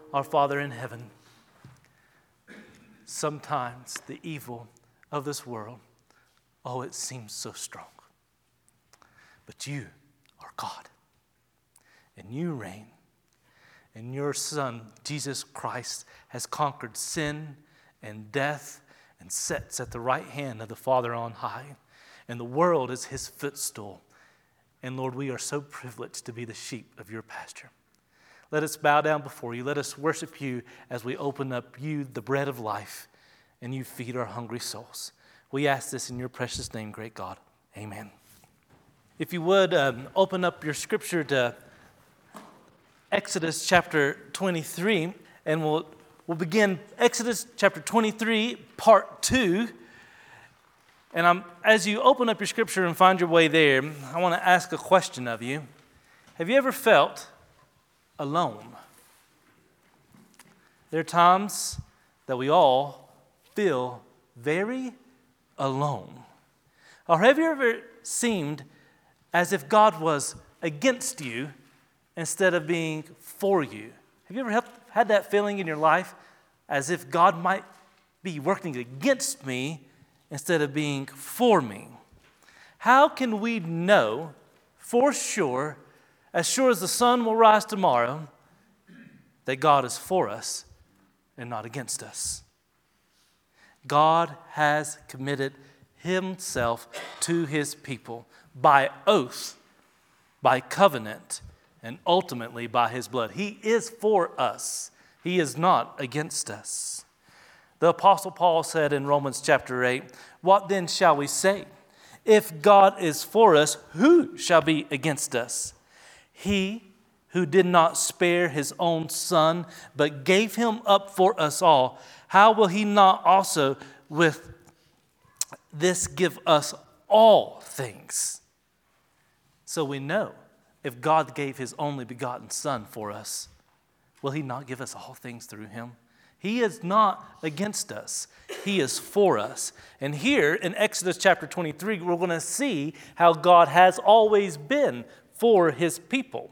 Our Father in heaven, sometimes the evil of this world, oh, it seems so strong. But you are God, and you reign, and your Son, Jesus Christ, has conquered sin and death and sits at the right hand of the Father on high, and the world is his footstool. And Lord, we are so privileged to be the sheep of your pasture. Let us bow down before you. Let us worship you as we open up you, the bread of life, and you feed our hungry souls. We ask this in your precious name, great God. Amen. If you would, open up your scripture to Exodus chapter 23, and we'll begin Exodus chapter 23, part 2. And as you open up your scripture and find your way there, I want to ask a question of you. Have you ever felt alone? There are times that we all feel very alone. Or have you ever seemed as if God was against you instead of being for you? Have you ever had that feeling in your life as if God might be working against me instead of being for me? How can we know for sure, as sure as the sun will rise tomorrow, that God is for us and not against us? God has committed himself to his people by oath, by covenant, and ultimately by his blood. He is for us. He is not against us. The Apostle Paul said in Romans chapter 8, "What then shall we say? If God is for us, who shall be against us? He who did not spare his own son, but gave him up for us all, how will he not also with this give us all things?" So we know if God gave his only begotten son for us, will he not give us all things through him? He is not against us. He is for us. And here in Exodus chapter 23, we're going to see how God has always been for his people.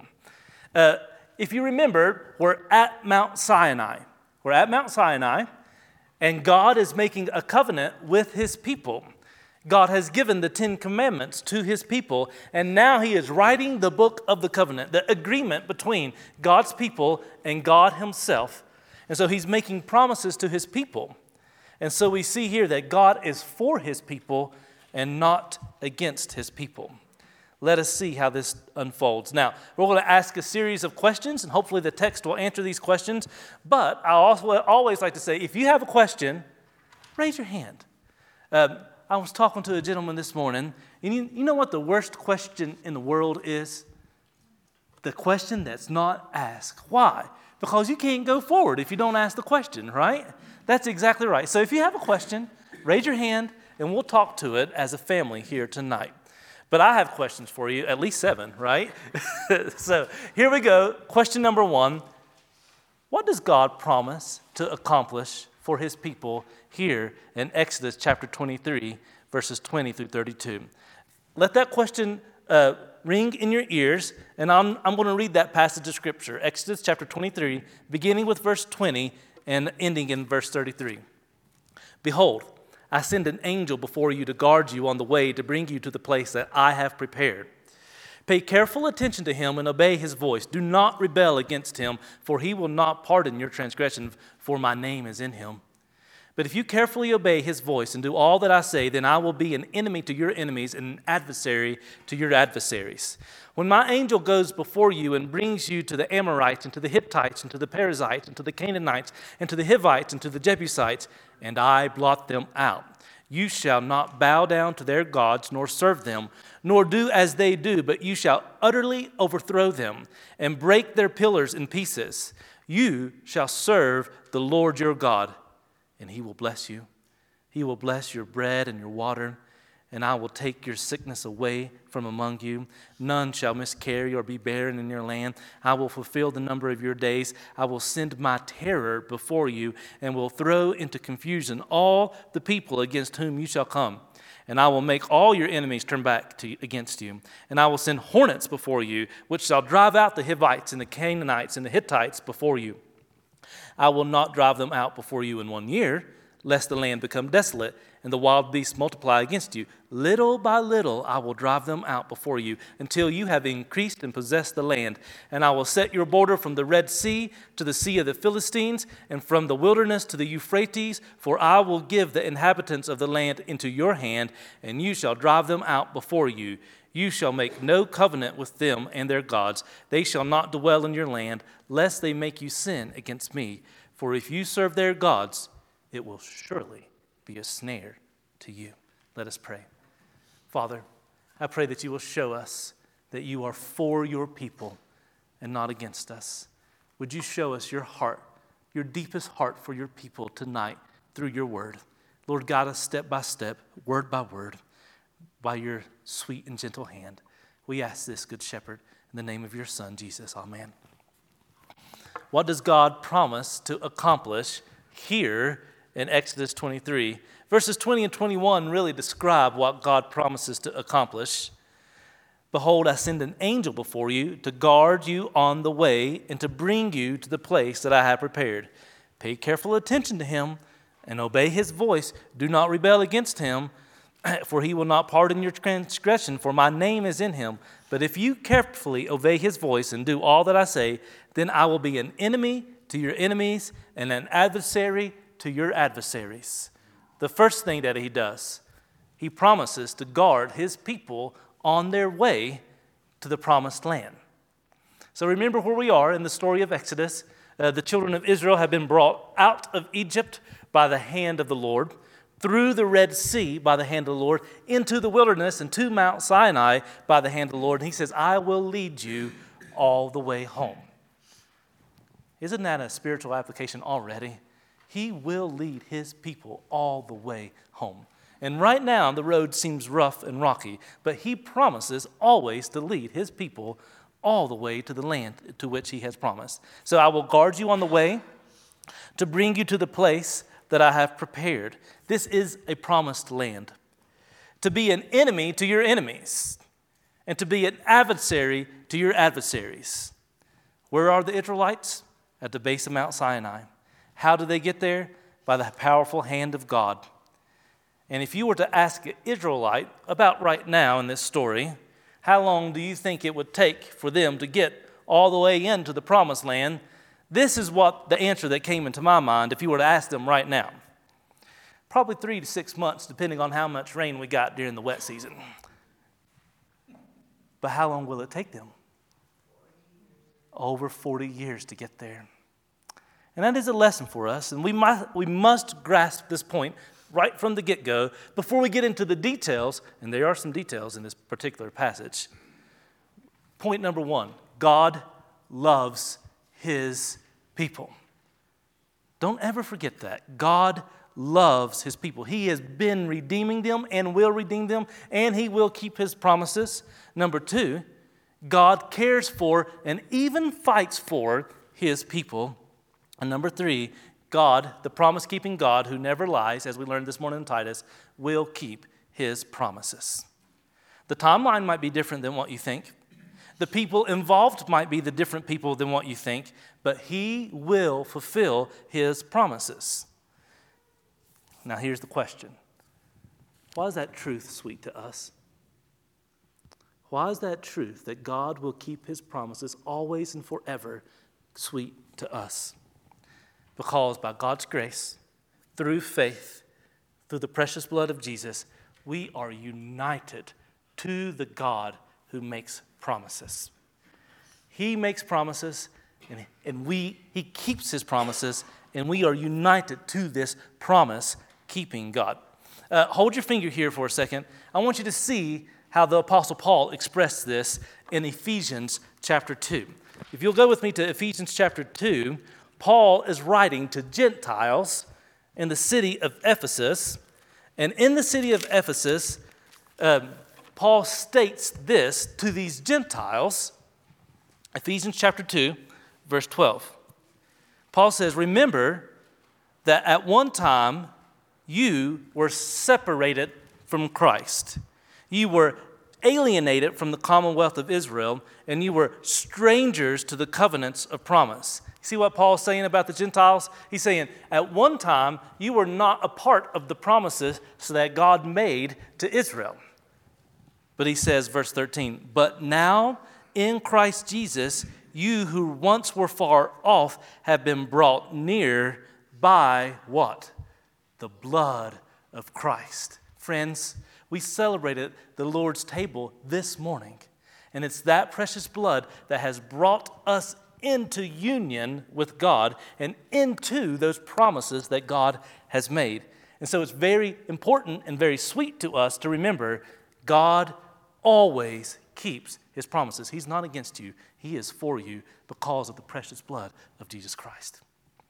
If you remember, we're at Mount Sinai. We're at Mount Sinai, and God is making a covenant with his people. God has given the 10 Commandments to his people, and now he is writing the book of the covenant, the agreement between God's people and God himself. And so he's making promises to his people. And so we see here that God is for his people and not against his people. Let us see how this unfolds. Now, we're going to ask a series of questions, and hopefully the text will answer these questions. But I also always like to say, if you have a question, raise your hand. I was talking to a gentleman this morning, and you know what the worst question in the world is? The question that's not asked. Why? Because you can't go forward if you don't ask the question, right? That's exactly right. So if you have a question, raise your hand, and we'll talk to it as a family here tonight. But I have questions for you, at least 7, right? So here we go. Question number 1. What does God promise to accomplish for his people here in Exodus chapter 23, verses 20 through 32? Let that question ring in your ears, and I'm going to read that passage of Scripture, Exodus chapter 23, beginning with verse 20 and ending in verse 33. "Behold, I send an angel before you to guard you on the way to bring you to the place that I have prepared. Pay careful attention to him and obey his voice. Do not rebel against him, for he will not pardon your transgression, for my name is in him. But if you carefully obey his voice and do all that I say, then I will be an enemy to your enemies and an adversary to your adversaries. When my angel goes before you and brings you to the Amorites and to the Hittites and to the Perizzites and to the Canaanites and to the Hivites and to the Jebusites, and I blot them out, you shall not bow down to their gods nor serve them, nor do as they do, but you shall utterly overthrow them and break their pillars in pieces. You shall serve the Lord your God, and he will bless you. He will bless your bread and your water, and I will take your sickness away from among you. None shall miscarry or be barren in your land. I will fulfill the number of your days. I will send my terror before you and will throw into confusion all the people against whom you shall come. And I will make all your enemies turn back against you. And I will send hornets before you, which shall drive out the Hivites and the Canaanites and the Hittites before you. I will not drive them out before you in 1 year, lest the land become desolate and the wild beasts multiply against you. Little by little I will drive them out before you until you have increased and possessed the land. And I will set your border from the Red Sea to the Sea of the Philistines and from the wilderness to the Euphrates, for I will give the inhabitants of the land into your hand, and you shall drive them out before you. You shall make no covenant with them and their gods. They shall not dwell in your land, lest they make you sin against me. For if you serve their gods, it will surely be a snare to you. Let us pray. Father, I pray that you will show us that you are for your people and not against us. Would you show us your heart, your deepest heart for your people tonight through your word. Lord, guide us step by step, word by word, by your sweet and gentle hand. We ask this, Good Shepherd, in the name of your Son, Jesus. Amen. What does God promise to accomplish here in Exodus 23? Verses 20 and 21 really describe what God promises to accomplish. Behold, I send an angel before you to guard you on the way and to bring you to the place that I have prepared. Pay careful attention to him and obey his voice. Do not rebel against him, for he will not pardon your transgression, for my name is in him. But if you carefully obey his voice and do all that I say, then I will be an enemy to your enemies and an adversary to your adversaries. The first thing that he does, he promises to guard his people on their way to the promised land. So remember where we are in the story of Exodus. The children of Israel have been brought out of Egypt by the hand of the Lord, through the Red Sea by the hand of the Lord, into the wilderness and to Mount Sinai by the hand of the Lord. And he says, I will lead you all the way home. Isn't that a spiritual application already? He will lead his people all the way home. And right now, the road seems rough and rocky, but he promises always to lead his people all the way to the land to which he has promised. So I will guard you on the way to bring you to the place that I have prepared. This is a promised land. To be an enemy to your enemies and to be an adversary to your adversaries. Where are the Israelites? At the base of Mount Sinai. How do they get there? By the powerful hand of God. And if you were to ask an Israelite about right now in this story, how long do you think it would take for them to get all the way into the promised land? This is what the answer that came into my mind if you were to ask them right now. Probably 3 to 6 months, depending on how much rain we got during the wet season. But how long will it take them? Over 40 years to get there. And that is a lesson for us, and we must grasp this point right from the get-go before we get into the details, and there are some details in this particular passage. Point number 1, God loves his people. Don't ever forget that. God loves his people. He has been redeeming them and will redeem them, and he will keep his promises. Number 2, God cares for and even fights for his people. And number 3, God, the promise-keeping God who never lies, as we learned this morning in Titus, will keep his promises. The timeline might be different than what you think. The people involved might be the different people than what you think, but he will fulfill his promises. Now here's the question. Why is that truth sweet to us? Why is that truth that God will keep his promises always and forever sweet to us? Because by God's grace, through faith, through the precious blood of Jesus, we are united to the God who makes promises. He makes promises, and he keeps his promises, and we are united to this promise-keeping God. Hold your finger here for a second. I want you to see how the Apostle Paul expressed this in Ephesians chapter 2. If you'll go with me to Ephesians chapter 2, Paul is writing to Gentiles in the city of Ephesus. And in the city of Ephesus, Paul states this to these Gentiles. Ephesians chapter 2, verse 12. Paul says, remember that at one time you were separated from Christ. You were alienated from the commonwealth of Israel, and you were strangers to the covenants of promise. See what Paul's saying about the Gentiles? He's saying, at one time, you were not a part of the promises that God made to Israel. But he says, verse 13, but now in Christ Jesus, you who once were far off have been brought near by what? The blood of Christ. Friends, we celebrated the Lord's table this morning, and it's that precious blood that has brought us into union with God and into those promises that God has made. And so it's very important and very sweet to us to remember God always keeps his promises. He's not against you. He is for you because of the precious blood of Jesus Christ.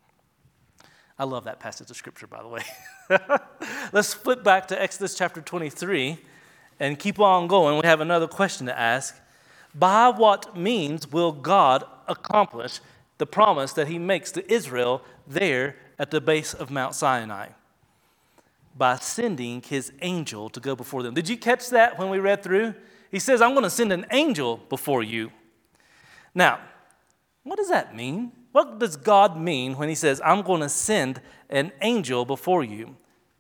I love that passage of Scripture, by the way. Let's flip back to Exodus chapter 23 and keep on going. We have another question to ask. By what means will God accomplish the promise that he makes to Israel there at the base of Mount Sinai? By sending his angel to go before them. Did you catch that when we read through? He says, I'm going to send an angel before you. Now, what does that mean? What does God mean when he says, I'm going to send an angel before you?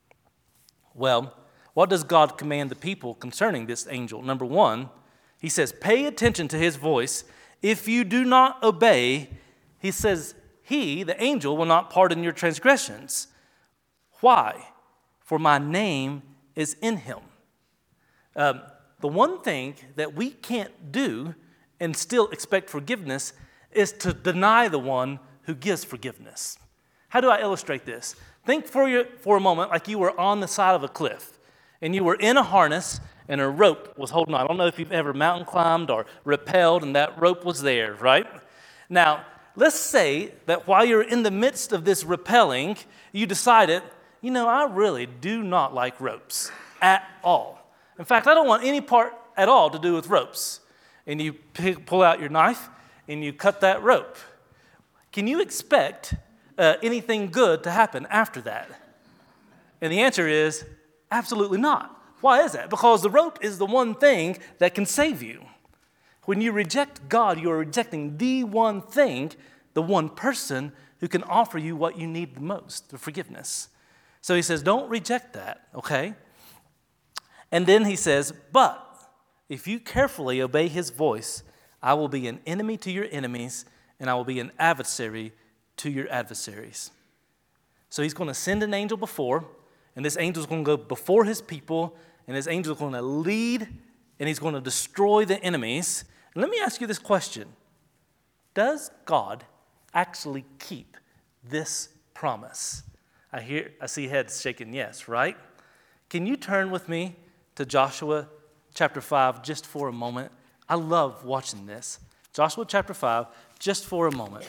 Well, what does God command the people concerning this angel? Number one, he says, pay attention to his voice. If you do not obey, he says, he, the angel, will not pardon your transgressions. Why? For my name is in him. The one thing that we can't do and still expect forgiveness is to deny the one who gives forgiveness. How do I illustrate this? Think for a moment like you were on the side of a cliff and you were in a harness and a rope was holding on. I don't know if you've ever mountain climbed or rappelled and that rope was there, right? Now, let's say that while you're in the midst of this rappelling, you decided, I really do not like ropes at all. In fact, I don't want any part at all to do with ropes. And you pull out your knife and you cut that rope. Can you expect anything good to happen after that? And the answer is absolutely not. Why is that? Because the rope is the one thing that can save you. When you reject God, you are rejecting the one thing, the one person who can offer you what you need the most, the forgiveness. So he says, don't reject that, okay? And then he says, but if you carefully obey his voice, I will be an enemy to your enemies, and I will be an adversary to your adversaries. So he's going to send an angel before, and this angel is going to go before his people, and this angel is going to lead, and he's going to destroy the enemies. And let me ask you this question. Does God actually keep this promise? I see heads shaking yes, right? Can you turn with me to Joshua chapter 5 just for a moment? I love watching this. Joshua chapter 5, just for a moment.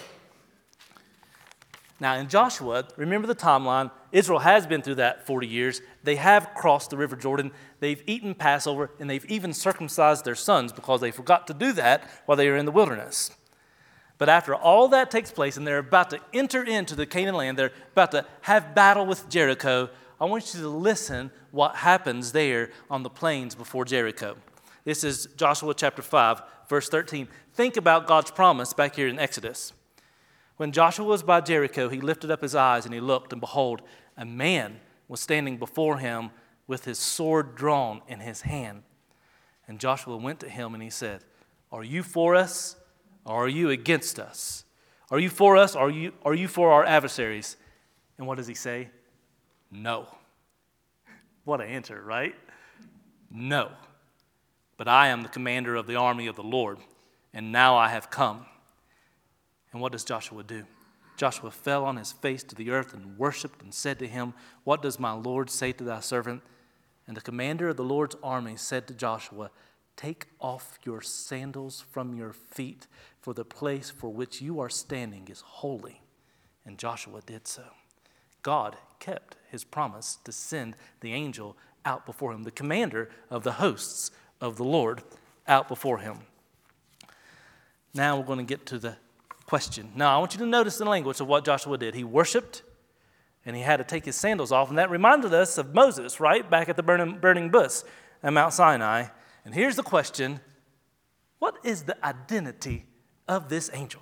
Now in Joshua, remember the timeline, Israel has been through that 40 years. They have crossed the River Jordan. They've eaten Passover, and they've even circumcised their sons because they forgot to do that while they were in the wilderness. But after all that takes place and they're about to enter into the Canaan land, they're about to have battle with Jericho, I want you to listen what happens there on the plains before Jericho. This is Joshua chapter 5, verse 13. Think about God's promise back here in Exodus. When Joshua was by Jericho, he lifted up his eyes and he looked, and behold, a man was standing before him with his sword drawn in his hand. And Joshua went to him and he said, are you for us or are you against us? Are you for us or are you for our adversaries? And what does he say? No. What an answer, right? No. But I am the commander of the army of the Lord, and now I have come. And what does Joshua do? Joshua fell on his face to the earth and worshipped and said to him, what does my Lord say to thy servant? And the commander of the Lord's army said to Joshua, take off your sandals from your feet, for the place for which you are standing is holy. And Joshua did so. God kept his promise to send the angel out before him, the commander of the hosts of the Lord out before him. Now we're going to get to the question. Now I want you to notice the language of what Joshua did. He worshiped, and he had to take his sandals off, and that reminded us of Moses, right, back at the burning bush at Mount Sinai. And here's the question: what is the identity of this angel?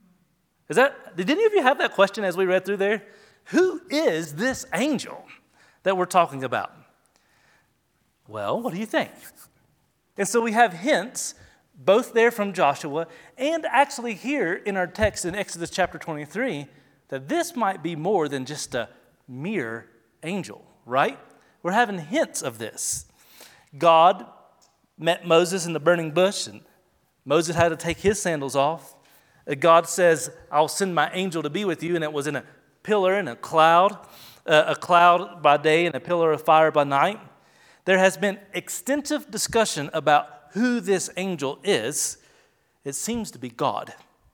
Did any of you have that question as we read through there? Who is this angel that we're talking about? Well, what do you think? And so we have hints both there from Joshua and actually here in our text in Exodus chapter 23 that this might be more than just a mere angel, right? We're having hints of this. God met Moses in the burning bush, and Moses had to take his sandals off. God says, I'll send my angel to be with you, and it was in a pillar and a cloud by day and a pillar of fire by night. There has been extensive discussion about who this angel is. It seems to be God.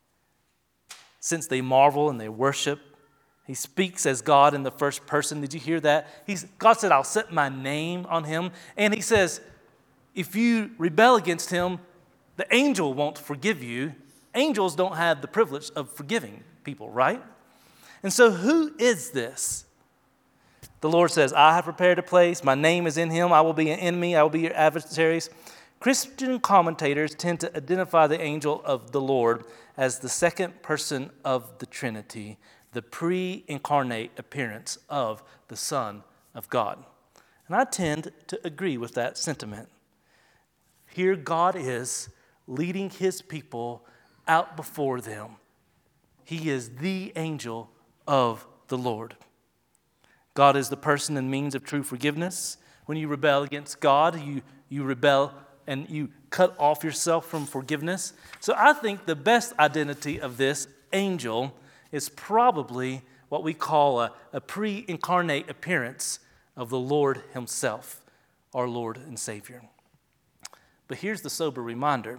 Since they marvel and they worship, he speaks as God in the first person. Did you hear that? God said, I'll set my name on him. And he says, if you rebel against him, the angel won't forgive you. Angels don't have the privilege of forgiving people, right? And so who is this? The Lord says, I have prepared a place. My name is in him. I will be an enemy. I will be your adversaries. Christian commentators tend to identify the angel of the Lord as the second person of the Trinity, the pre-incarnate appearance of the Son of God. And I tend to agree with that sentiment. Here God is leading his people out before them. He is the angel of the Lord. God is the person and means of true forgiveness. When you rebel against God, you rebel and you cut off yourself from forgiveness. So I think the best identity of this angel is probably what we call a pre-incarnate appearance of the Lord himself, our Lord and Savior. But here's the sober reminder.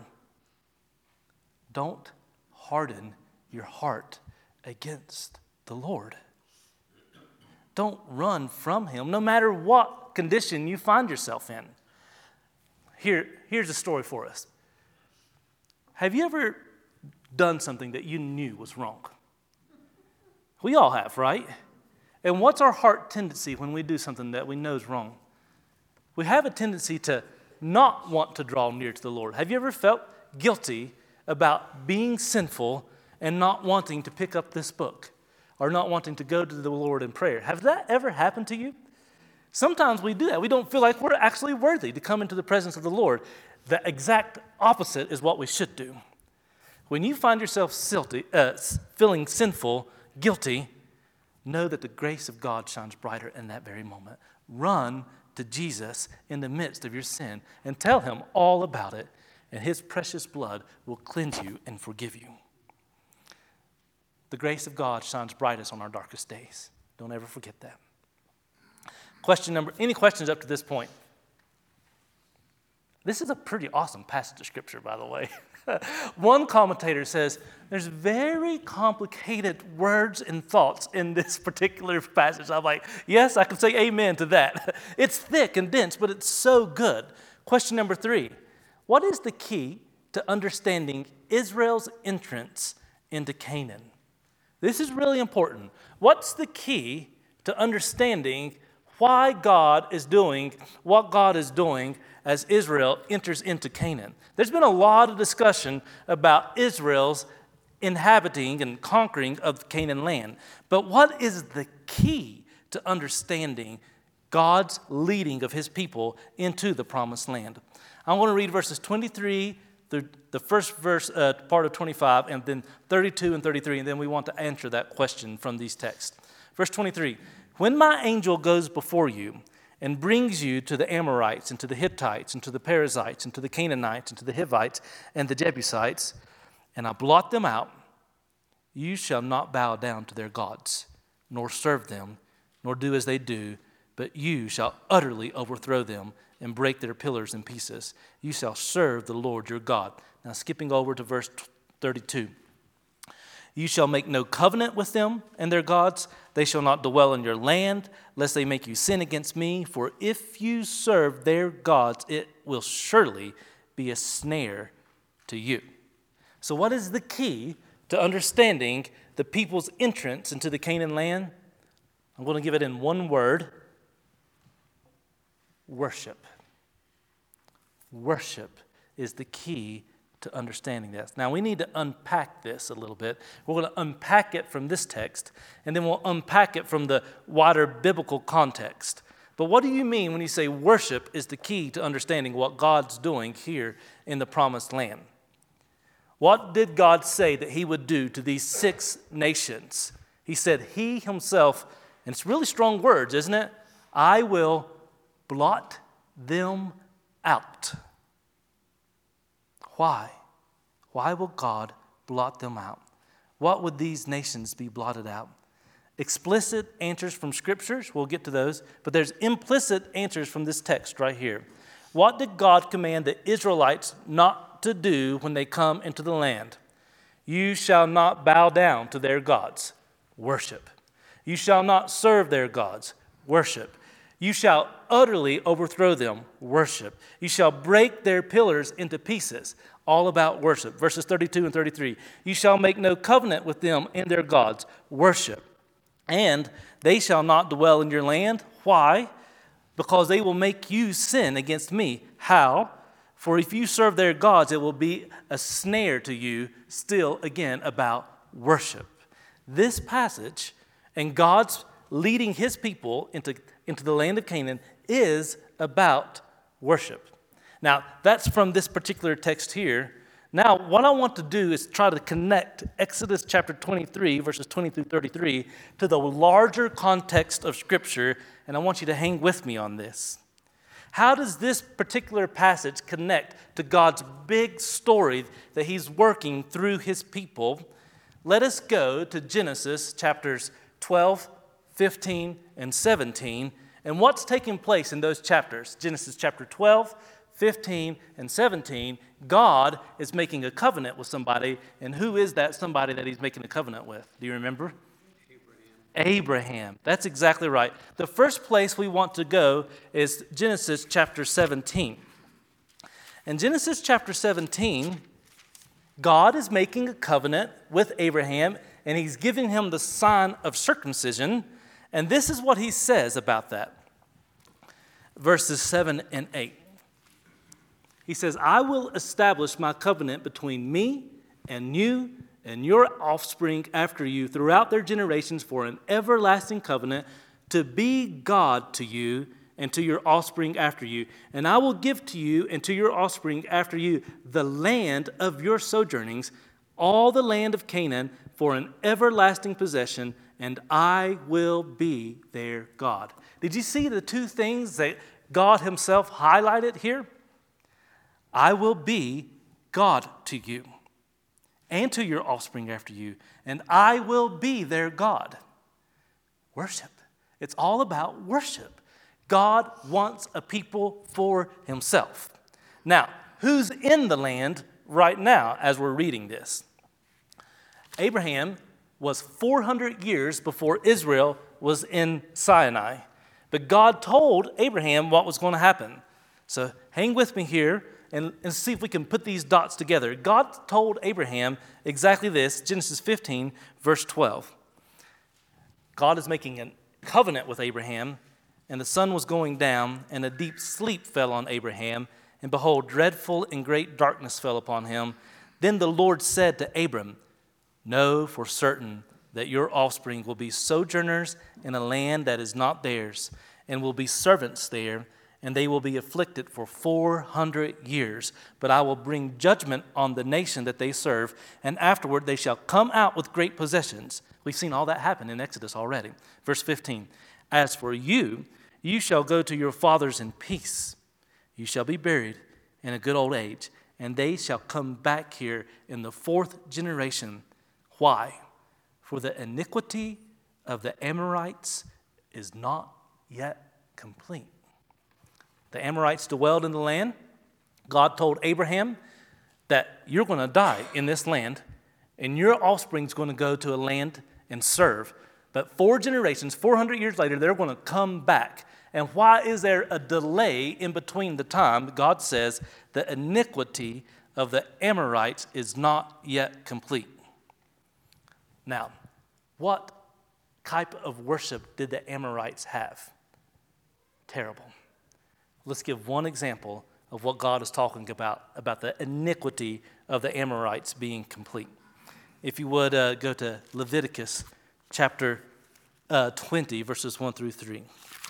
Don't harden your heart against the Lord. Don't run from him, no matter what condition you find yourself in. Here's a story for us. Have you ever done something that you knew was wrong? We all have, right? And what's our heart tendency when we do something that we know is wrong? We have a tendency to not want to draw near to the Lord. Have you ever felt guilty about being sinful and not wanting to pick up this book or not wanting to go to the Lord in prayer? Has that ever happened to you? Sometimes we do that. We don't feel like we're actually worthy to come into the presence of the Lord. The exact opposite is what we should do. When you find yourself feeling sinful, guilty, know that the grace of God shines brighter in that very moment. Run to Jesus in the midst of your sin and tell him all about it, and his precious blood will cleanse you and forgive you. The grace of God shines brightest on our darkest days. Don't ever forget that. Any questions up to this point? This is a pretty awesome passage of Scripture, by the way. One commentator says there's very complicated words and thoughts in this particular passage. I'm like, yes, I can say amen to that. It's thick and dense, but it's so good. Question number 3, what is the key to understanding Israel's entrance into Canaan? This is really important. What's the key to understanding why God is doing what God is doing as Israel enters into Canaan? There's been a lot of discussion about Israel's inhabiting and conquering of Canaan land. But what is the key to understanding God's leading of his people into the promised land? I'm going to read verses 23 through the first verse, part of 25, and then 32 and 33, and then we want to answer that question from these texts. Verse 23, when my angel goes before you and brings you to the Amorites and to the Hittites and to the Perizzites and to the Canaanites and to the Hivites and the Jebusites, and I blot them out, you shall not bow down to their gods, nor serve them, nor do as they do, but you shall utterly overthrow them and break their pillars in pieces. You shall serve the Lord your God. Now skipping over to verse 32. You shall make no covenant with them and their gods. They shall not dwell in your land, lest they make you sin against me. For if you serve their gods, it will surely be a snare to you. So what is the key to understanding the people's entrance into the Canaan land? I'm going to give it in one word. Worship. Worship is the key to understanding this. Now, we need to unpack this a little bit. We're going to unpack it from this text, and then we'll unpack it from the wider biblical context. But what do you mean when you say worship is the key to understanding what God's doing here in the Promised Land? What did God say that he would do to these 6 nations? He said he himself, and it's really strong words, isn't it? I will blot them out. Why? Why will God blot them out? What would these nations be blotted out? Explicit answers from scriptures, we'll get to those, but there's implicit answers from this text right here. What did God command the Israelites not to do when they come into the land? You shall not bow down to their gods. Worship. You shall not serve their gods. Worship. You shall utterly overthrow them. Worship. You shall break their pillars into pieces. All about worship. Verses 32 and 33. You shall make no covenant with them and their gods. Worship. And they shall not dwell in your land. Why? Because they will make you sin against me. How? For if you serve their gods, it will be a snare to you. Still, again, about worship. This passage and God's leading his people into the land of Canaan is about worship. Now, that's from this particular text here. Now, what I want to do is try to connect Exodus chapter 23, verses 20 through 33, to the larger context of Scripture, and I want you to hang with me on this. How does this particular passage connect to God's big story that he's working through his people? Let us go to Genesis chapters 12, 15, and 17, and what's taking place in those chapters. Genesis chapter 12, 15, and 17, God is making a covenant with somebody, and who is that somebody that he's making a covenant with? Do you remember? Abraham. That's exactly right. The first place we want to go is Genesis chapter 17. In Genesis chapter 17, God is making a covenant with Abraham, and he's giving him the sign of circumcision, and this is what he says about that. Verses 7 and 8. He says, I will establish my covenant between me and you and your offspring after you throughout their generations for an everlasting covenant to be God to you and to your offspring after you. And I will give to you and to your offspring after you the land of your sojournings, all the land of Canaan for an everlasting possession, and I will be their God. Did you see the two things that God himself highlighted here? I will be God to you and to your offspring after you, and I will be their God. Worship. It's all about worship. God wants a people for himself. Now, who's in the land right now as we're reading this? Abraham was 400 years before Israel was in Sinai, but God told Abraham what was going to happen. So hang with me here and see if we can put these dots together. God told Abraham exactly this, Genesis 15, verse 12. God is making a covenant with Abraham, and the sun was going down, and a deep sleep fell on Abraham, and behold, dreadful and great darkness fell upon him. Then the Lord said to Abram, know for certain that your offspring will be sojourners in a land that is not theirs, and will be servants there, and they will be afflicted for 400 years. But I will bring judgment on the nation that they serve, and afterward they shall come out with great possessions. We've seen all that happen in Exodus already. Verse 15, as for you, you shall go to your fathers in peace. You shall be buried in a good old age, and they shall come back here in the 4th generation. Why? For the iniquity of the Amorites is not yet complete. The Amorites dwelled in the land. God told Abraham that you're going to die in this land, and your offspring's going to go to a land and serve. But 4 generations, 400 years later, they're going to come back. And why is there a delay in between the time? God says the iniquity of the Amorites is not yet complete. Now, what type of worship did the Amorites have? Terrible. Let's give one example of what God is talking about the iniquity of the Amorites being complete. If you would go to Leviticus chapter 20, verses 1 through 3.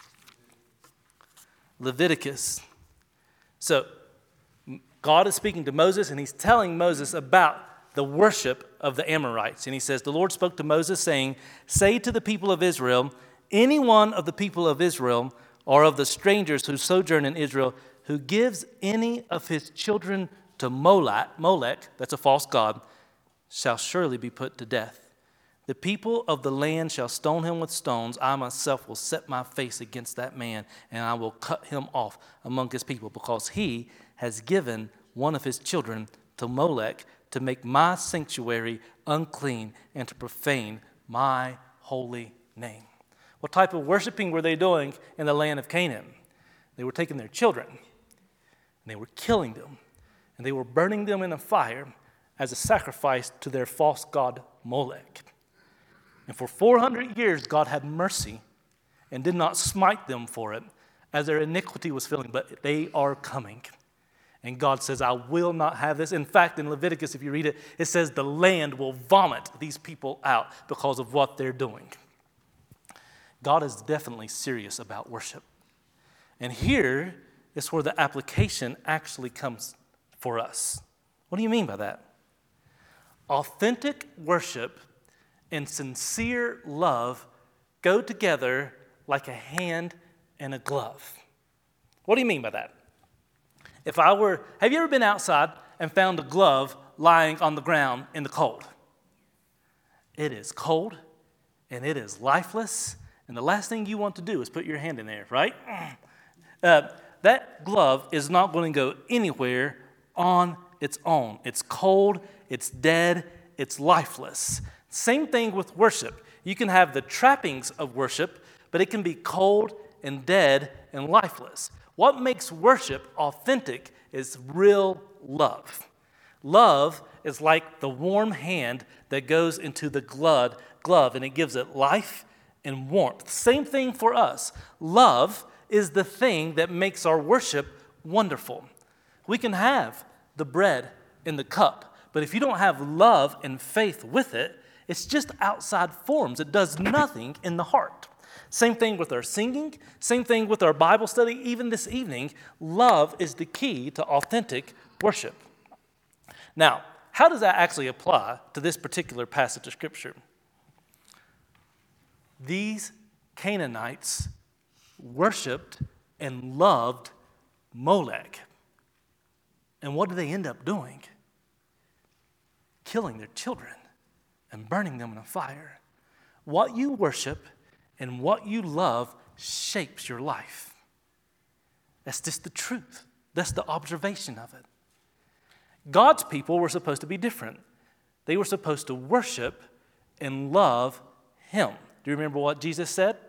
Leviticus. So God is speaking to Moses, and he's telling Moses about the worship of the Amorites. And he says, the Lord spoke to Moses, saying, say to the people of Israel, any one of the people of Israel or of the strangers who sojourn in Israel, who gives any of his children to Molech, that's a false god, shall surely be put to death. The people of the land shall stone him with stones. I myself will set my face against that man, and I will cut him off among his people, because he has given one of his children to Molech to make my sanctuary unclean and to profane my holy name. What type of worshiping were they doing in the land of Canaan? They were taking their children, and they were killing them, and they were burning them in a fire as a sacrifice to their false god Molech. And for 400 years, God had mercy and did not smite them for it, as their iniquity was filling, but they are coming. And God says, I will not have this. In fact, in Leviticus, if you read it, it says the land will vomit these people out because of what they're doing. God is definitely serious about worship. And here is where the application actually comes for us. What do you mean by that? Authentic worship and sincere love go together like a hand and a glove. What do you mean by that? Have you ever been outside and found a glove lying on the ground in the cold? It is cold and it is lifeless, and the last thing you want to do is put your hand in there, right? That glove is not going to go anywhere on its own. It's cold, it's dead, it's lifeless. Same thing with worship. You can have the trappings of worship, but it can be cold and dead and lifeless. What makes worship authentic is real love. Love is like the warm hand that goes into the glove, and it gives it life and warmth. Same thing for us. Love is the thing that makes our worship wonderful. We can have the bread in the cup, but if you don't have love and faith with it, it's just outside forms. It does nothing in the heart. Same thing with our singing, same thing with our Bible study. Even this evening, love is the key to authentic worship. Now, how does that actually apply to this particular passage of Scripture? These Canaanites worshiped and loved Molech. And what do they end up doing? Killing their children and burning them in a fire. What you worship and what you love shapes your life. That's just the truth. That's the observation of it. God's people were supposed to be different. They were supposed to worship and love Him. Do you remember what Jesus said?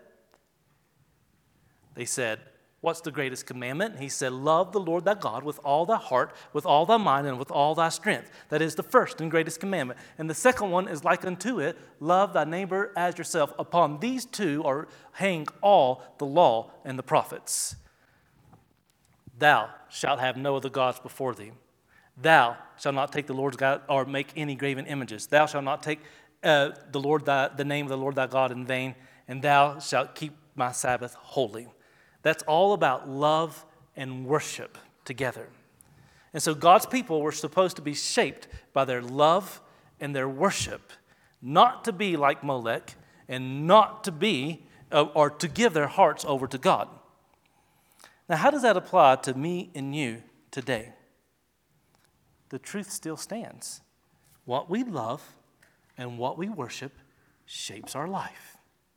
They said, what's the greatest commandment? He said, love the Lord thy God with all thy heart, with all thy mind, and with all thy strength. That is the first and greatest commandment. And the second one is like unto it, love thy neighbor as yourself. Upon these two hang all the law and the prophets. Thou shalt have no other gods before thee. Thou shalt not take the Lord's God or make any graven images. Thou shalt not take the name of the Lord thy God in vain, and thou shalt keep my Sabbath holy. That's all about love and worship together. And so God's people were supposed to be shaped by their love and their worship, not to be like Molech and not to be or to give their hearts over to God. Now, how does that apply to me and you today? The truth still stands. What we love and what we worship shapes our life.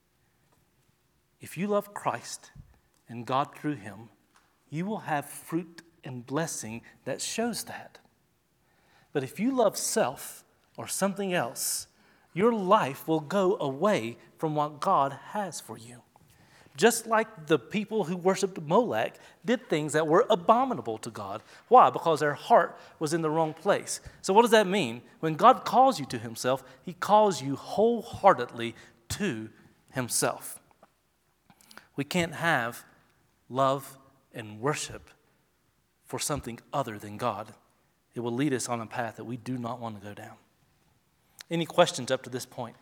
If you love Christ and God through Him, you will have fruit and blessing that shows that. But if you love self or something else, your life will go away from what God has for you. Just like the people who worshiped Molech did things that were abominable to God. Why? Because their heart was in the wrong place. So what does that mean? When God calls you to Himself, He calls you wholeheartedly to Himself. We can't have love and worship for something other than God, it will lead us on a path that we do not want to go down. Any questions up to this point?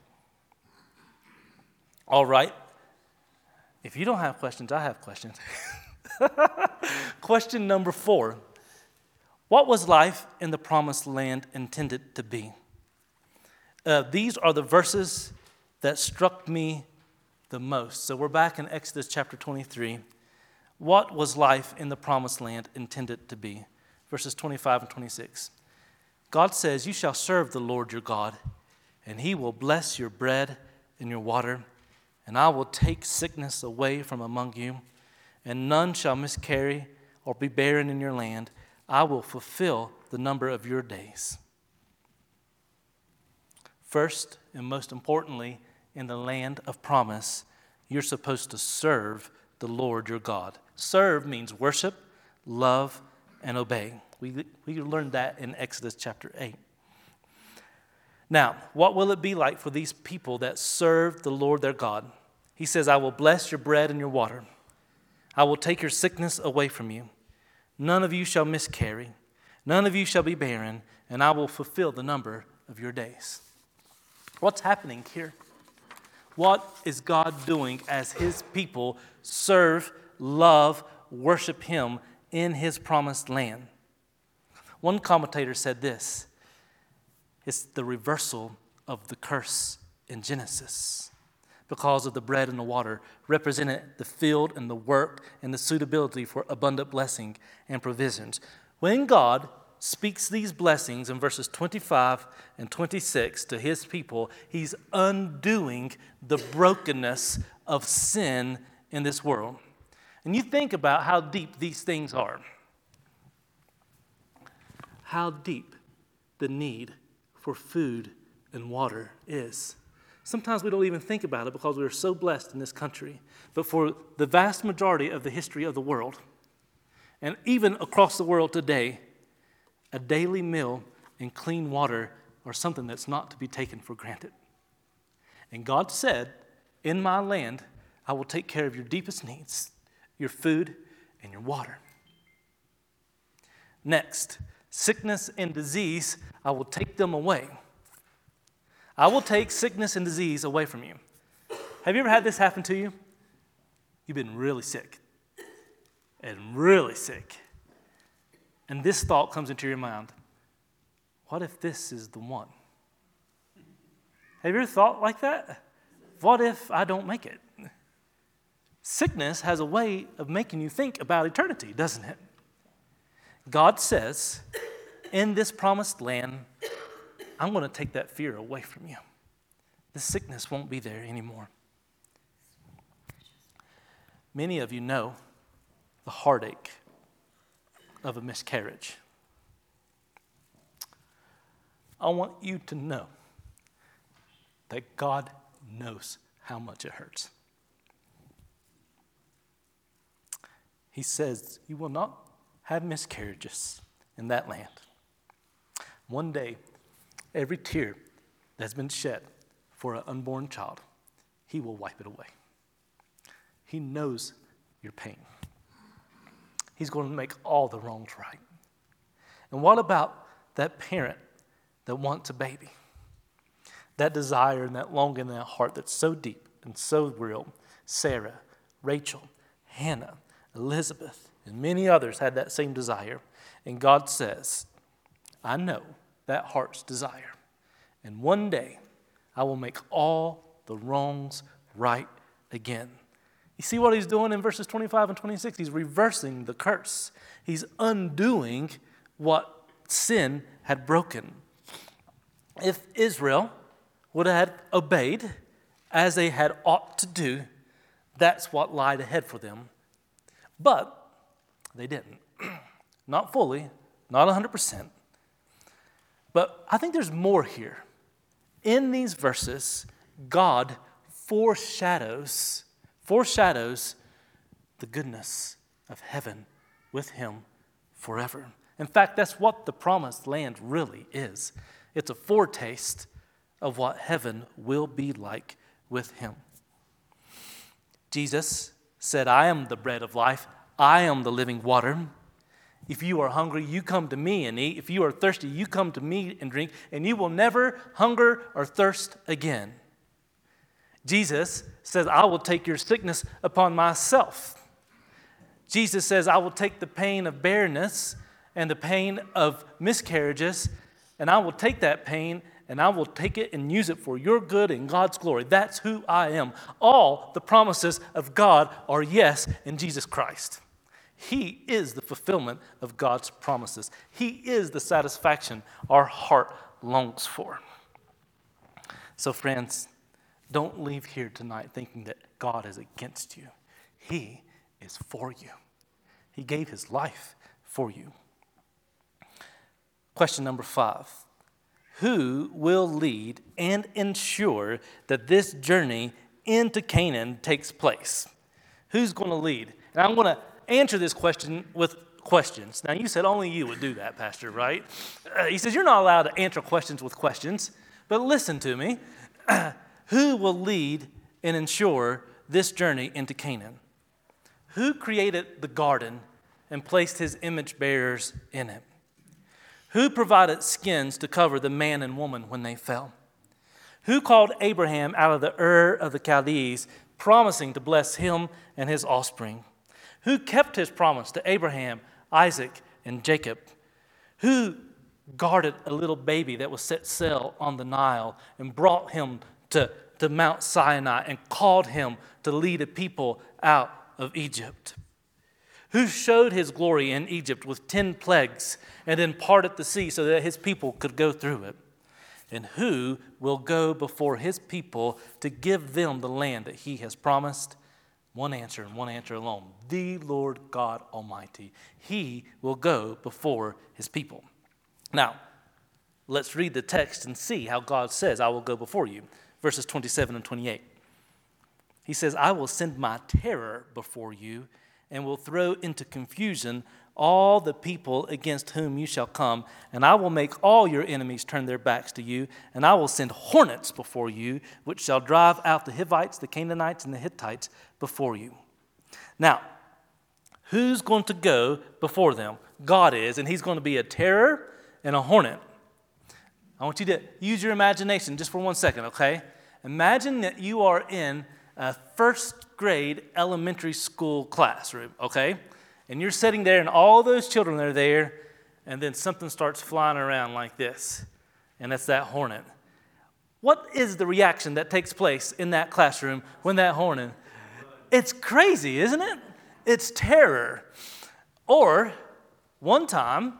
All right. If you don't have questions, I have questions. Question number 4. What was life in the promised land intended to be? These are the verses that struck me the most. So we're back in Exodus chapter 23. What was life in the promised land intended to be? Verses 25 and 26. God says, "You shall serve the Lord your God, and he will bless your bread and your water, and I will take sickness away from among you, and none shall miscarry or be barren in your land. I will fulfill the number of your days." First, and most importantly, in the land of promise, you're supposed to serve the Lord your God. Serve means worship, love, and obey. We learned that in Exodus chapter 8. Now, what will it be like for these people that serve the Lord their God? He says, "I will bless your bread and your water. I will take your sickness away from you. None of you shall miscarry. None of you shall be barren, and I will fulfill the number of your days." What's happening here? What is God doing as his people serve, love, worship him in his promised land? One commentator said this: it's the reversal of the curse in Genesis, because of the bread and the water represented the field and the work and the suitability for abundant blessing and provisions. When God speaks these blessings in verses 25 and 26 to his people, he's undoing the brokenness of sin in this world. And you think about how deep these things are. How deep the need for food and water is. Sometimes we don't even think about it because we're so blessed in this country. But for the vast majority of the history of the world, and even across the world today, a daily meal and clean water are something that's not to be taken for granted. And God said, "In my land, I will take care of your deepest needs, your food and your water." Next, sickness and disease, I will take them away. I will take sickness and disease away from you. Have you ever had this happen to you? You've been really sick and really sick. And this thought comes into your mind: what if this is the one? Have you ever thought like that? What if I don't make it? Sickness has a way of making you think about eternity, doesn't it? God says, in this promised land, I'm going to take that fear away from you. The sickness won't be there anymore. Many of you know the heartache of a miscarriage. I want you to know that God knows how much it hurts. He says you will not have miscarriages in that land. One day, every tear that's been shed for an unborn child, he will wipe it away. He knows your pain. He's going to make all the wrongs right. And what about that parent that wants a baby? That desire and that longing in that heart that's so deep and so real. Sarah, Rachel, Hannah, Elizabeth, and many others had that same desire. And God says, I know that heart's desire. And one day, I will make all the wrongs right again. You see what he's doing in verses 25 and 26? He's reversing the curse. He's undoing what sin had broken. If Israel would have obeyed as they had ought to do, that's what lied ahead for them. But they didn't. Not fully, not 100%. But I think there's more here. In these verses, God foreshadows the goodness of heaven with him forever. In fact, that's what the promised land really is. It's a foretaste of what heaven will be like with him. Jesus said, I am the bread of life. I am the living water. If you are hungry, you come to me and eat. If you are thirsty, you come to me and drink, and you will never hunger or thirst again. Jesus says, I will take your sickness upon myself. Jesus says, I will take the pain of barrenness and the pain of miscarriages, and I will take that pain and I will take it and use it for your good and God's glory. That's who I am. All the promises of God are yes in Jesus Christ. He is the fulfillment of God's promises. He is the satisfaction our heart longs for. So friends, don't leave here tonight thinking that God is against you. He is for you. He gave his life for you. Question number 5. Who will lead and ensure that this journey into Canaan takes place? Who's going to lead? And I'm going to answer this question with questions. Now, you said only you would do that, Pastor, right? He says you're not allowed to answer questions with questions, but listen to me. Who will lead and ensure this journey into Canaan? Who created the garden and placed his image bearers in it? Who provided skins to cover the man and woman when they fell? Who called Abraham out of the Ur of the Chaldees, promising to bless him and his offspring? Who kept his promise to Abraham, Isaac, and Jacob? Who guarded a little baby that was set sail on the Nile and brought him to Mount Sinai and called him to lead a people out of Egypt? Who showed his glory in Egypt with 10 plagues and then parted the sea so that his people could go through it? And who will go before his people to give them the land that he has promised? One answer and one answer alone. The Lord God Almighty. He will go before his people. Now, let's read the text and see how God says, I will go before you. Verses 27 and 28. He says, I will send my terror before you and will throw into confusion all the people against whom you shall come, and I will make all your enemies turn their backs to you, and I will send hornets before you, which shall drive out the Hivites, the Canaanites, and the Hittites before you. Now, who's going to go before them? God is, and he's going to be a terror and a hornet. I want you to use your imagination just for 1 second, okay? Imagine that you are in a first grade elementary school classroom, okay? And you're sitting there and all those children are there, and then something starts flying around like this, and that's that hornet. What is the reaction that takes place in that classroom when that hornet? It's crazy, isn't it? It's terror. Or one time,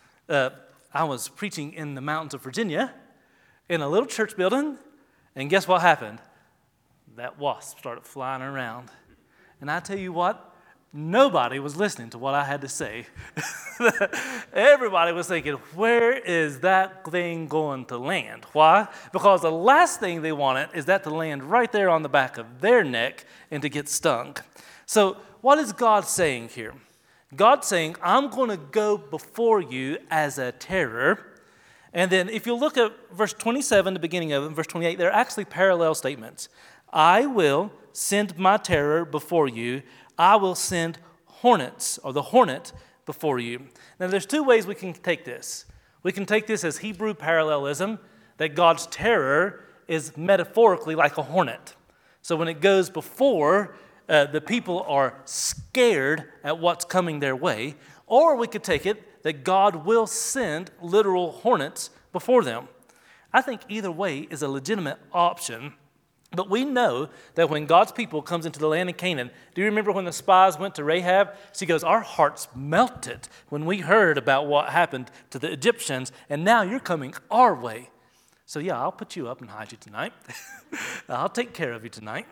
I was preaching in the mountains of Virginia in a little church building, and guess what happened? That wasp started flying around. And I tell you what, nobody was listening to what I had to say. Everybody was thinking, where is that thing going to land? Why? Because the last thing they wanted is that to land right there on the back of their neck and to get stung. So what is God saying here? God's saying, I'm going to go before you as a terror. And then if you look at verse 27, the beginning of it, and verse 28, they're actually parallel statements. I will send my terror before you. I will send hornets, or the hornet, before you. Now, there's two ways we can take this. We can take this as Hebrew parallelism, that God's terror is metaphorically like a hornet. So when it goes before, the people are scared at what's coming their way. Or we could take it that God will send literal hornets before them. I think either way is a legitimate option. But we know that when God's people comes into the land of Canaan, do you remember when the spies went to Rahab? She goes, our hearts melted when we heard about what happened to the Egyptians, and now you're coming our way. So yeah, I'll put you up and hide you tonight. I'll take care of you tonight.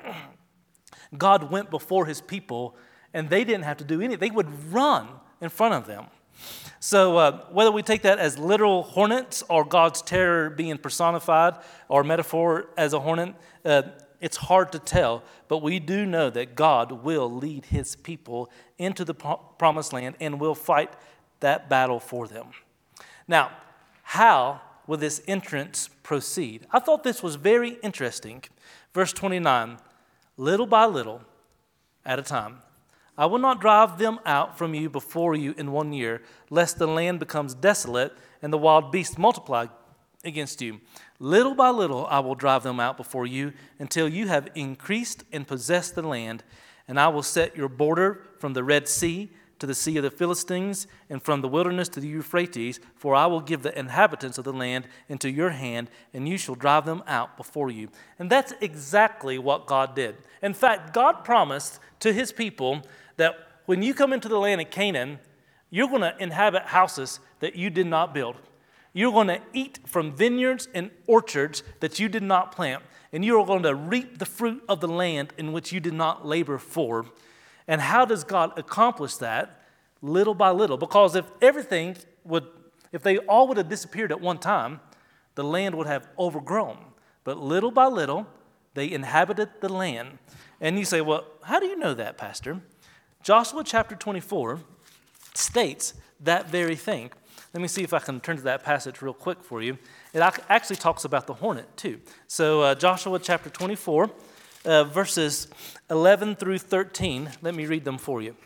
God went before his people, and they didn't have to do anything. They would run in front of them. So whether we take that as literal hornets or God's terror being personified or metaphor as a hornet, it's hard to tell, but we do know that God will lead his people into the promised land and will fight that battle for them. Now, how will this entrance proceed? I thought this was very interesting. Verse 29, little by little, at a time, I will not drive them out from you before you in 1 year, lest the land becomes desolate and the wild beasts multiply against you. Little by little I will drive them out before you until you have increased and possessed the land, and I will set your border from the Red Sea to the Sea of the Philistines, and from the wilderness to the Euphrates, for I will give the inhabitants of the land into your hand, and you shall drive them out before you. And that's exactly what God did. In fact, God promised to his people that when you come into the land of Canaan, you're going to inhabit houses that you did not build. You're going to eat from vineyards and orchards that you did not plant, and you are going to reap the fruit of the land in which you did not labor for. And how does God accomplish that? Little by little. Because if they all would have disappeared at one time, the land would have overgrown. But little by little, they inhabited the land. And you say, well, how do you know that, Pastor? Joshua chapter 24 states that very thing. Let me see if I can turn to that passage real quick for you. It actually talks about the hornet too. So Joshua chapter 24, verses 11 through 13. Let me read them for you.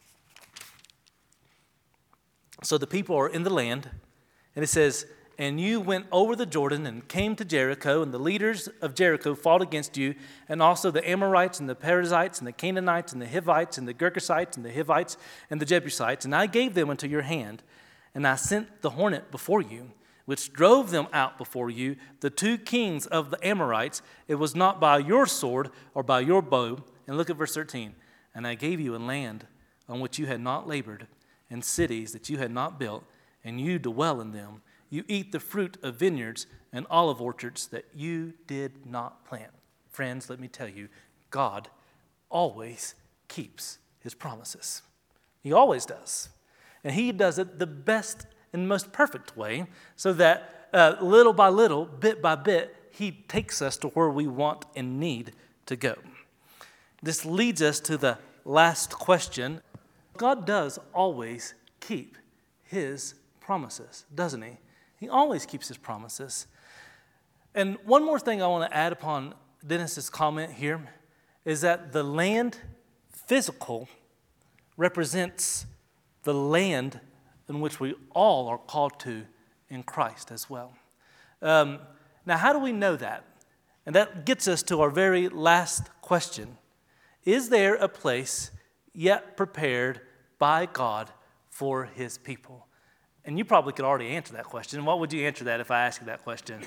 So the people are in the land, and it says, and you went over the Jordan and came to Jericho, and the leaders of Jericho fought against you, and also the Amorites and the Perizzites and the Canaanites and the Hivites and the Girgashites and the Hivites and the Jebusites, and I gave them into your hand, and I sent the hornet before you, which drove them out before you, the 2 kings of the Amorites. It was not by your sword or by your bow. And look at verse 13. And I gave you a land on which you had not labored, and cities that you had not built, and you dwell in them. You eat the fruit of vineyards and olive orchards that you did not plant. Friends, let me tell you, God always keeps his promises. He always does. And he does it the best and most perfect way, so that little by little, bit by bit, he takes us to where we want and need to go. This leads us to the last question. God does always keep his promises, doesn't he? He always keeps his promises. And one more thing I want to add upon Dennis's comment here is that the land physical represents the land in which we all are called to in Christ as well. Now, how do we know that? And that gets us to our very last question. Is there a place yet prepared by God for his people? And you probably could already answer that question. What would you answer that if I asked you that question?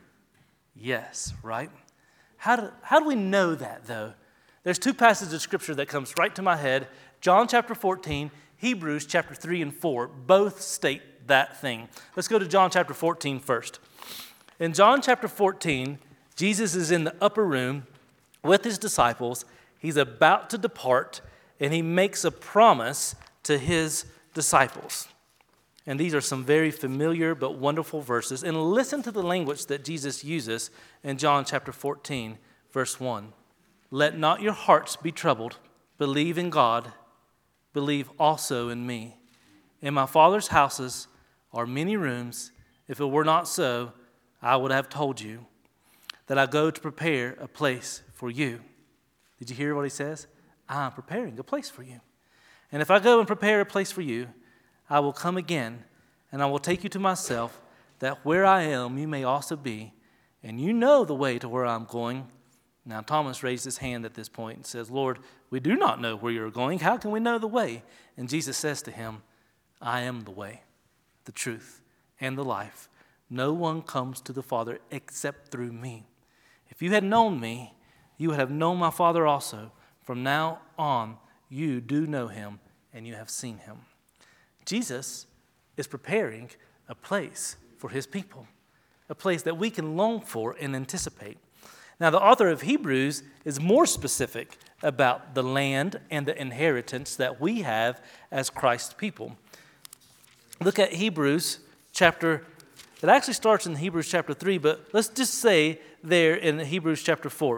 Yes, right? How do we know that, though? There's 2 passages of Scripture that comes right to my head. John chapter 14, Hebrews chapter 3 and 4, both state that thing. Let's go to John chapter 14 first. In John chapter 14, Jesus is in the upper room with his disciples. He's about to depart, and he makes a promise to his disciples. And these are some very familiar but wonderful verses. And listen to the language that Jesus uses in John chapter 14, verse 1. Let not your hearts be troubled. Believe in God. Believe also in me. In my Father's houses are many rooms. If it were not so, I would have told you that I go to prepare a place for you. Did you hear what he says? I'm preparing a place for you. And if I go and prepare a place for you, I will come again, and I will take you to myself, that where I am you may also be, and you know the way to where I'm going. Now Thomas raised his hand at this point and says, Lord, we do not know where you're going. How can we know the way? And Jesus says to him, I am the way, the truth, and the life. No one comes to the Father except through me. If you had known me, you would have known my Father also. From now on, you do know him, and you have seen him. Jesus is preparing a place for his people, a place that we can long for and anticipate. Now, the author of Hebrews is more specific about the land and the inheritance that we have as Christ's people. Look at Hebrews chapter, it actually starts in Hebrews chapter 3, but let's just say there in Hebrews chapter 4.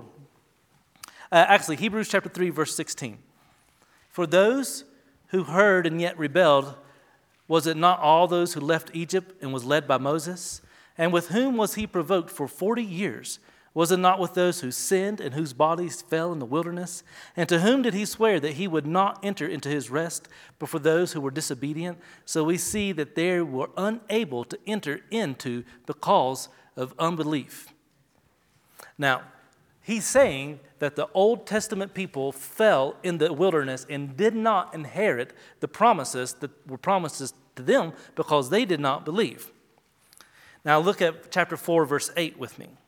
Hebrews chapter 3, verse 16. For those who heard and yet rebelled, was it not all those who left Egypt and was led by Moses? And with whom was he provoked for 40 years? Was it not with those who sinned and whose bodies fell in the wilderness? And to whom did he swear that he would not enter into his rest, but for those who were disobedient? So we see that they were unable to enter into because of unbelief. Now, he's saying that the Old Testament people fell in the wilderness and did not inherit the promises that were promises to them because they did not believe. Now look at chapter 4, verse 8 with me.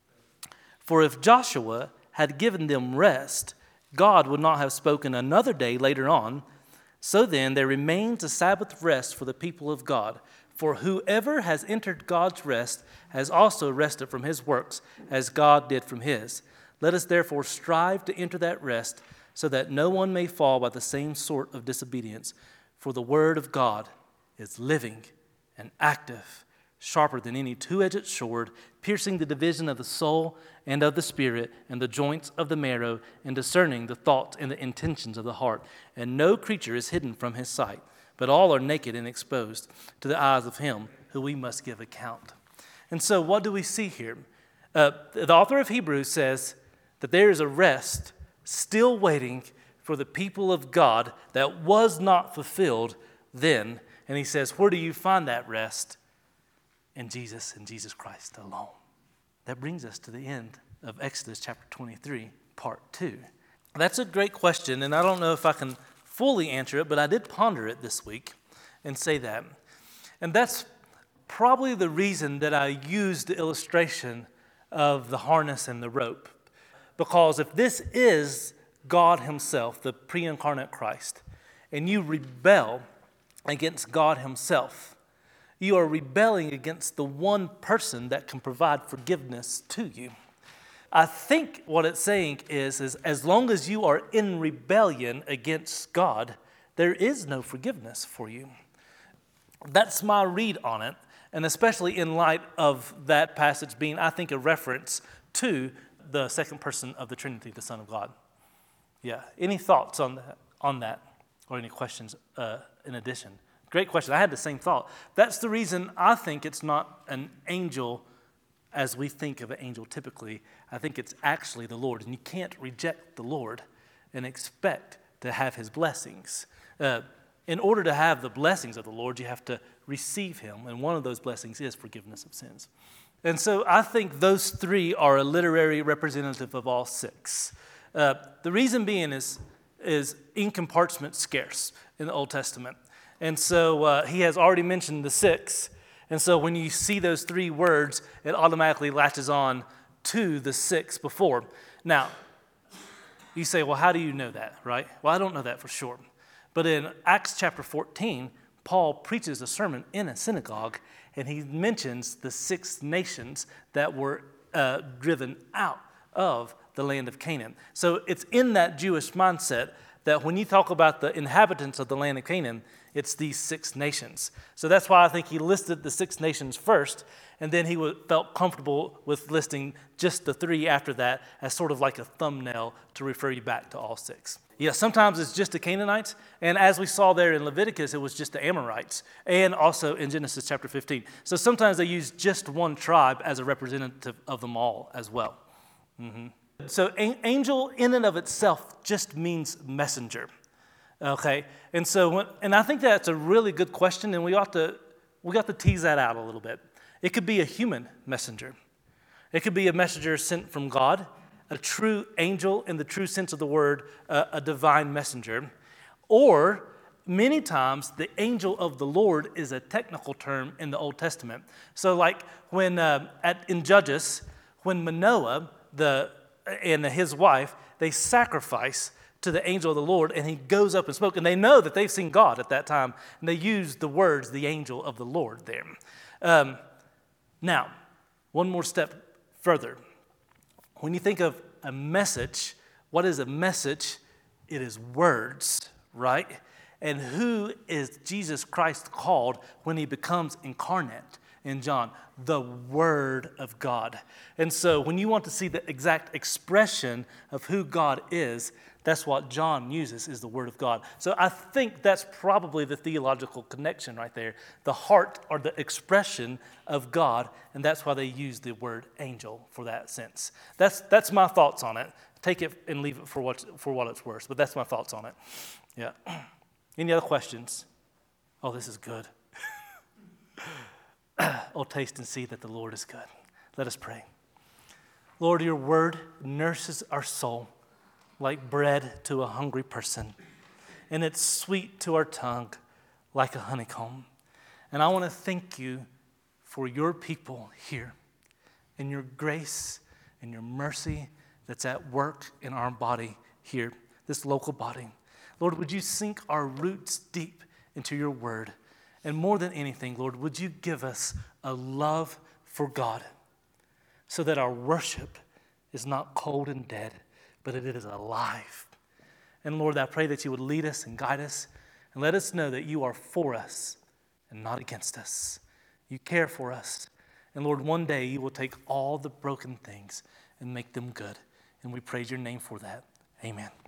For if Joshua had given them rest, God would not have spoken another day later on. So then there remains a Sabbath rest for the people of God. For whoever has entered God's rest has also rested from his works, as God did from his. Let us therefore strive to enter that rest, so that no one may fall by the same sort of disobedience. For the word of God is living and active, sharper than any two-edged sword, piercing the division of the soul and of the spirit and the joints of the marrow, and discerning the thoughts and the intentions of the heart. And no creature is hidden from his sight, but all are naked and exposed to the eyes of him who we must give account. And so what do we see here? The author of Hebrews says that there is a rest still waiting for the people of God that was not fulfilled then. And he says, where do you find that rest? In Jesus and Jesus Christ alone. That brings us to the end of Exodus chapter 23, part 2. That's a great question, and I don't know if I can fully answer it, but I did ponder it this week and say that. And that's probably the reason that I used the illustration of the harness and the rope. Because if this is God himself, the pre-incarnate Christ, and you rebel against God himself, you are rebelling against the one person that can provide forgiveness to you. I think what it's saying is as long as you are in rebellion against God, there is no forgiveness for you. That's my read on it, and especially in light of that passage being, I think, a reference to the second person of the Trinity, the Son of God. Yeah. Any thoughts on that, or any questions in addition? Great question. I had the same thought. That's the reason I think it's not an angel as we think of an angel typically. I think it's actually the Lord. And you can't reject the Lord and expect to have his blessings. In order to have the blessings of the Lord, you have to receive him. And one of those blessings is forgiveness of sins. And so I think those three are a literary representative of all six. The reason being is ink and parchment scarce in the Old Testament. And so he has already mentioned the six. And so when you see those three words, it automatically latches on to the six before. Now, you say, well, how do you know that, right? Well, I don't know that for sure. But in Acts chapter 14, Paul preaches a sermon in a synagogue, and he mentions the 6 nations that were driven out of the land of Canaan. So it's in that Jewish mindset that when you talk about the inhabitants of the land of Canaan, it's these 6 nations. So that's why I think he listed the 6 nations first, and then he felt comfortable with listing just the 3 after that as sort of like a thumbnail to refer you back to all 6. Yeah, sometimes it's just the Canaanites, and as we saw there in Leviticus, it was just the Amorites, and also in Genesis chapter 15. So sometimes they use just one tribe as a representative of them all as well. Mm-hmm. So angel in and of itself just means messenger. Okay, and so and I think that's a really good question, and we got to tease that out a little bit. It could be a human messenger. It could be a messenger sent from God, a true angel in the true sense of the word, a divine messenger, or many times the angel of the Lord is a technical term in the Old Testament. So like when in Judges, when Manoah and his wife, they sacrifice to the angel of the Lord, and he goes up and spoke. And they know that they've seen God at that time, and they use the words, the angel of the Lord there. Now, one more step further. When you think of a message, what is a message? It is words, right? And who is Jesus Christ called when he becomes incarnate in John? The Word of God. And so when you want to see the exact expression of who God is, That's what John uses, is the Word of God. So I think that's probably the theological connection right there. The heart or the expression of God, and that's why they use the word angel for that sense. That's my thoughts on it. Take it and leave it for what it's worth, but that's my thoughts on it. Yeah. Any other questions? Oh, this is good. Oh, taste and see that the Lord is good. Let us pray. Lord, your word nurses our soul like bread to a hungry person, and it's sweet to our tongue like a honeycomb. And I want to thank you for your people here and your grace and your mercy that's at work in our body here, this local body. Lord, would you sink our roots deep into your word? And more than anything, Lord, would you give us a love for God so that our worship is not cold and dead, but it is alive. And Lord, I pray that you would lead us and guide us and let us know that you are for us and not against us. You care for us. And Lord, one day you will take all the broken things and make them good. And we praise your name for that. Amen.